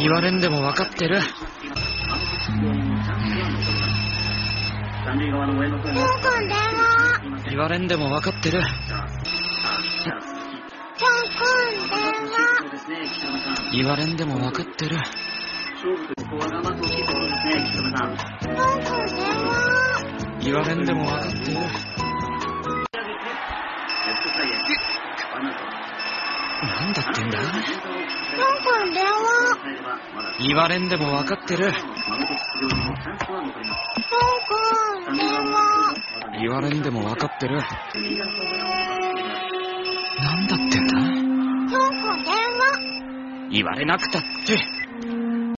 言われんでも分かってる。言われんでも分かってる。言われんでも分かってる。言われんでも分かってる。なんだってんだ。言われんでも分かってる。言われんでも分かってる。なんだってんだ。言われなくたって。